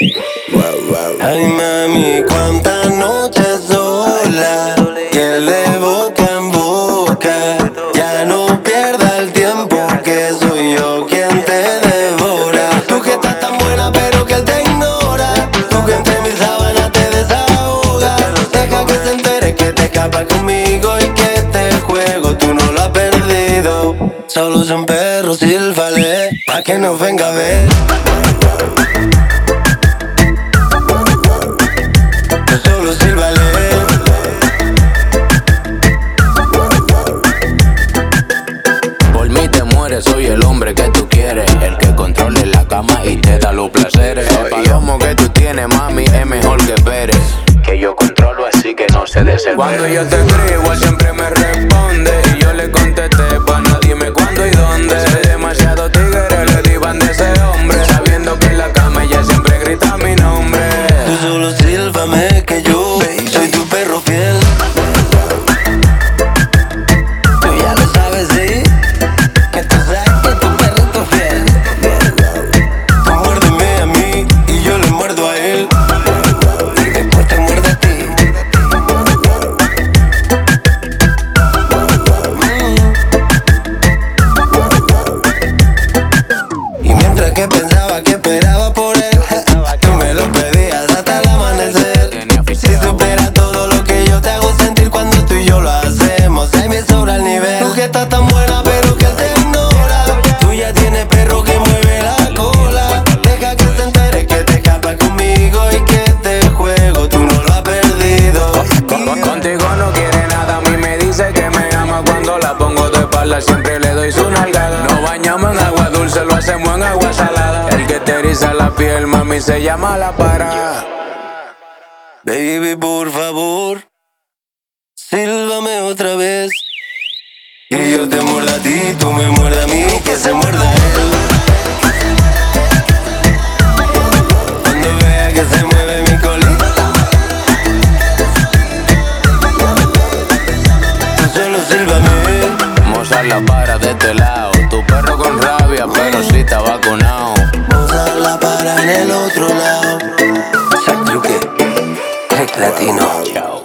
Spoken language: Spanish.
Ay mami, cuántas noches sola, que de boca en boca. Ya no pierda el tiempo, que soy yo quien te devora. Tú que estás tan buena pero que él te ignora. Tú que entre mis sábanas te desahogas. Deja que se entere que te escapas conmigo y que este juego tú no lo has perdido. Solo son perros, sílvale, pa' que nos venga a ver. Solo sílvale. Por mí te mueres, soy el hombre que tú quieres, el que controle la cama y te da los placeres. El palomo que tú tienes, mami, es mejor que Pérez, que yo controlo así que no se desespere. Cuando yo te escribo, él siempre me responde y yo le contesté, pa' nadie me cuándo y dónde. Soy demasiado tigre, le divan de ese hombre, sabiendo que en la cama ella siempre grita mi nombre. Tú solo sílvame que yo soy tu perro fiel. Tú ya lo sabes, sí, que tú sabes que tu perrito fiel. Tú muérdeme a mí y yo le muerdo a él. Y después te muerde a ti. Y mientras que pensaba que esperaba por él, tú me lo pedías hasta el amanecer. Si supieras todo lo que yo te hago sentir cuando tú y yo lo hacemos, ahí me sobra el nivel. Tú que estás tan buena pero que él te ignora. Tú ya tienes perro que mueve la cola. Deja que se entere que te escapas conmigo y que este juego tú no lo has perdido. Contigo no quiere nada, a mí me dice que me ama cuando la pongo de espalda, siempre le doy su nalgada. No bañamos en agua dulce, lo hacemos en agua salada. El que te eriza la piel, mami, se llama la para. Baby, por favor, sílvame otra vez. Y yo te muerda a ti, tú me muerdas a mí, que se muerda a él. Cuando vea que se mueve mi colita, tú solo sílvame. Mozart la para de este lado, tu perro con rabia, pero sí está vacunado. Mozart la para en el otro lado. Sac Luque, Latino. Chao.